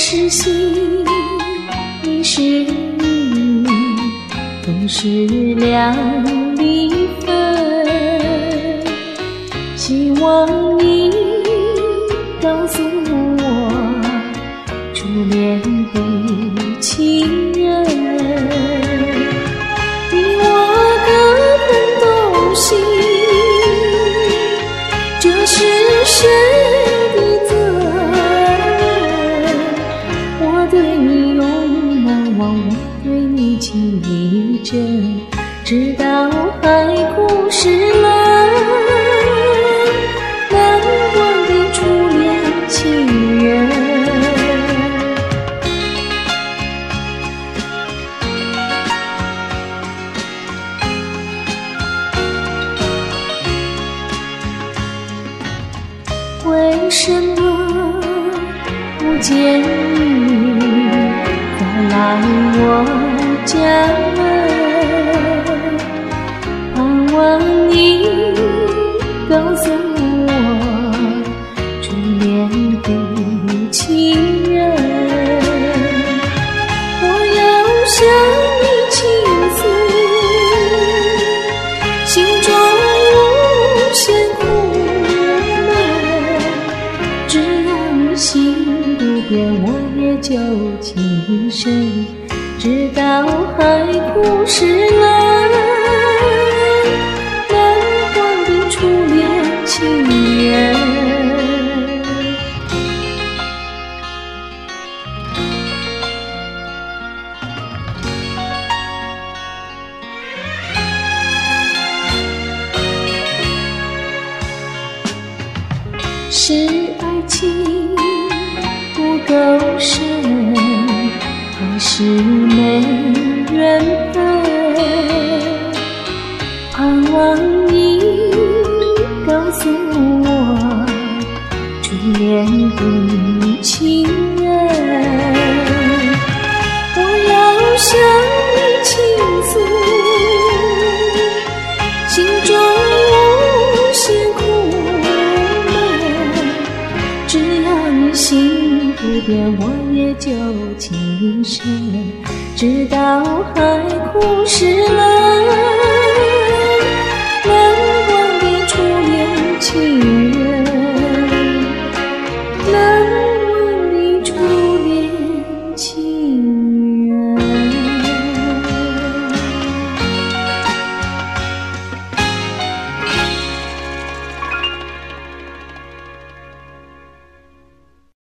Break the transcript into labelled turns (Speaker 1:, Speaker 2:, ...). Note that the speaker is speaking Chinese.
Speaker 1: 是心，你是雨，都是两离分。希望你告诉我，初恋的情人，你我各分东西，这是谁的责任？我对你永难忘，我对你情意真，直到海枯石烂，难忘的初恋情人。为什么不见你再来我家门？盼望你告诉我，初恋的情人，我要向你倾诉心中无限苦闷，只要你心不变，我也就情深，直到海枯石烂，难忘的初恋情人。是爱情不够深，还是没缘分？盼望你告诉我，初恋的情人，我要向你倾诉心中无限苦闷，只要你心不变，我也就情深，直到海枯石烂，难忘的初恋情人。